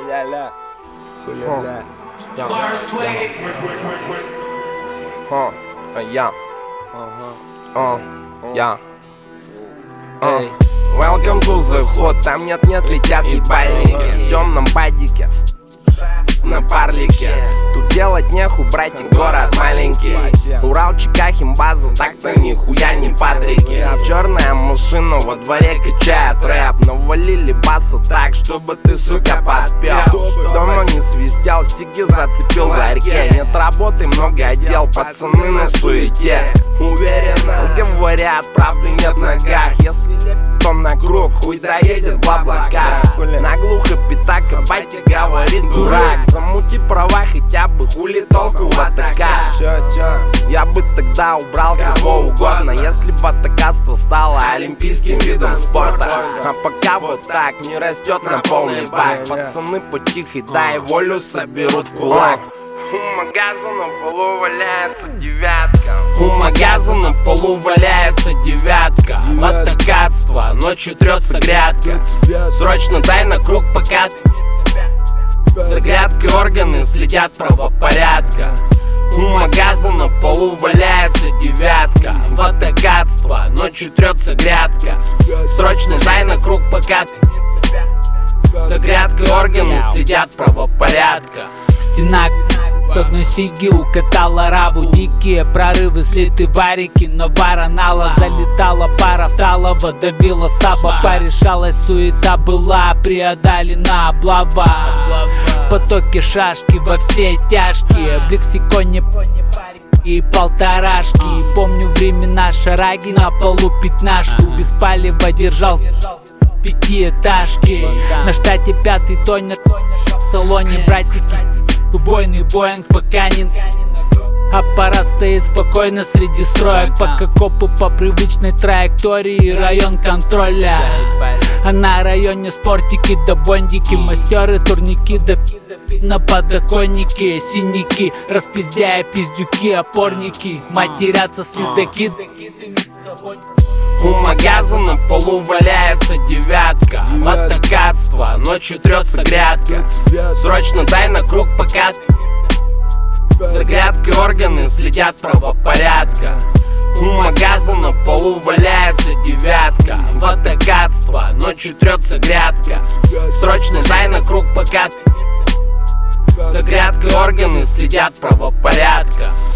Ля-ля-ля. Хуля-ля. Welcome to the hood. Там нет-нет летят ебальники в темном падике на парлике. Тут делать нехуй, братик, город маленький. Урал, Чика, Химбаза, так-то нихуя не Патрики. Черная машина во дворе качает рэп. Навалили баса так, чтобы ты, сука, подпел. Дома не свистел, сиги зацепил в ларьке. Нет работы, много дел, пацаны на суете. Уверенно говорят, правды нет в ногах. Если лепит, то на круг, хуй доедет в облаках. Наглухо пятака, батя говорит, дурак. Замути права хотя бы, хули толку в АТК. Я бы тогда убрал кого угодно, если бы атакаство стало олимпийским видом спорта. А пока вот так не растет на полный бак. Пацаны потихо, дай волю, соберут в кулак. У магаза на полу валяется девятка. У магаза на полу валяется девятка. Атакатство, ночью трется грядка. Срочно дай на круг, пока за грядкой органы следят правопорядка. У магаза на полу валяется девятка. Атакатство, ночью трется грядка. Срочно дай на круг, пока за грядкой органы следят правопорядка. Стена с одной сиги укатала раву. Дикие прорывы, слиты варики, но воронала. Залетала пара в талово, давила саба. Порешалась суета, была преодолена облава. Потоки шашки во все тяжкие. В лексиконе и полторашки. Помню времена шараги, на полу пятнашку. Без палева держал пятиэтажки. На штате пятый тонер в салоне, братики. Убойный Боинг пока не... Аппарат стоит спокойно среди строек. Пока копы по привычной траектории, район контроля. А на районе спортики да бондики. Мастеры, турники да на подоконнике. Синяки, распиздяя пиздюки, опорники. Матерятся следаки. У магаза на полу валяется девятка. Атакатство, ночью трется грядка. Срочно дай на круг, пока за грядкой органы следят правопорядка. У магаза на полу валяется девятка. Атакатство, ночью трется грядка. Срочно дай на круг, пока за грядкой органы следят правопорядка.